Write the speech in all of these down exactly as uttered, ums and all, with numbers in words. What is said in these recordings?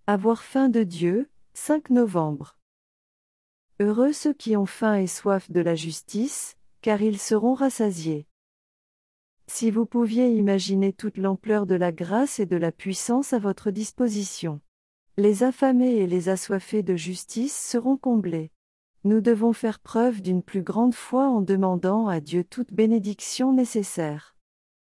Avoir faim de Dieu, cinq novembre. Heureux ceux qui ont faim et soif de la justice, car ils seront rassasiés. Si vous pouviez imaginer toute l'ampleur de la grâce et de la puissance à votre disposition. Les affamés et les assoiffés de justice seront comblés. Nous devons faire preuve d'une plus grande foi en demandant à Dieu toute bénédiction nécessaire.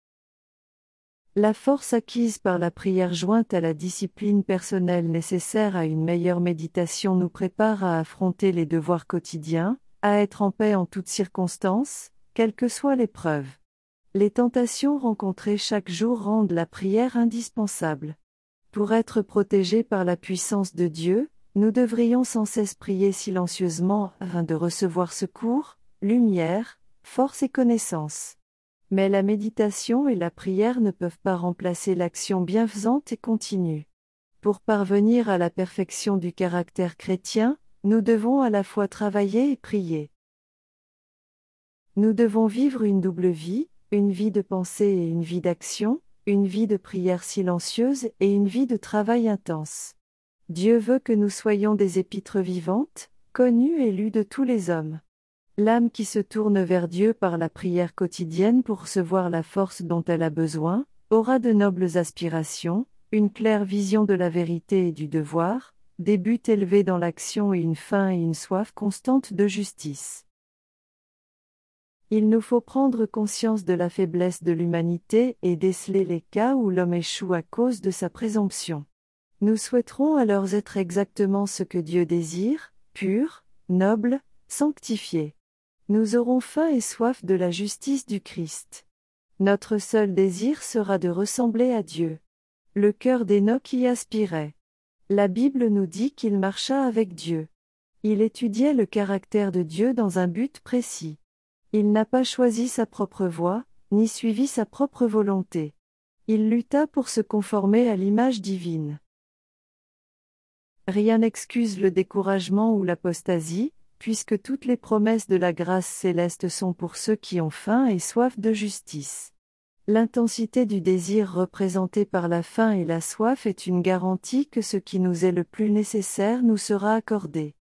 La force acquise par la prière jointe à la discipline personnelle nécessaire à une meilleure méditation nous prépare à affronter les devoirs quotidiens, à être en paix en toutes circonstances, quelle que soit l'épreuve. Les tentations rencontrées chaque jour rendent la prière indispensable. Pour être protégés par la puissance de Dieu, nous devrions sans cesse prier silencieusement afin de recevoir secours, lumière, force et connaissance. Mais la méditation et la prière ne peuvent pas remplacer l'action bienfaisante et continue. Pour parvenir à la perfection du caractère chrétien, nous devons à la fois travailler et prier. Nous devons vivre une double vie, une vie de pensée et une vie d'action, une vie de prière silencieuse et une vie de travail intense. Dieu veut que nous soyons des épîtres vivantes, connues et lues de tous les hommes. L'âme qui se tourne vers Dieu par la prière quotidienne pour recevoir la force dont elle a besoin, aura de nobles aspirations, une claire vision de la vérité et du devoir, des buts élevés dans l'action et une faim et une soif constante de justice. Il nous faut prendre conscience de la faiblesse de l'humanité et déceler les cas où l'homme échoue à cause de sa présomption. Nous souhaiterons alors être exactement ce que Dieu désire, pur, noble, sanctifié. Nous aurons faim et soif de la justice du Christ. Notre seul désir sera de ressembler à Dieu. Le cœur d'Hénoch y aspirait. La Bible nous dit qu'il marcha avec Dieu. Il étudiait le caractère de Dieu dans un but précis. Il n'a pas choisi sa propre voie, ni suivi sa propre volonté. Il lutta pour se conformer à l'image divine. Rien n'excuse le découragement ou l'apostasie, puisque toutes les promesses de la grâce céleste sont pour ceux qui ont faim et soif de justice. L'intensité du désir représentée par la faim et la soif est une garantie que ce qui nous est le plus nécessaire nous sera accordé.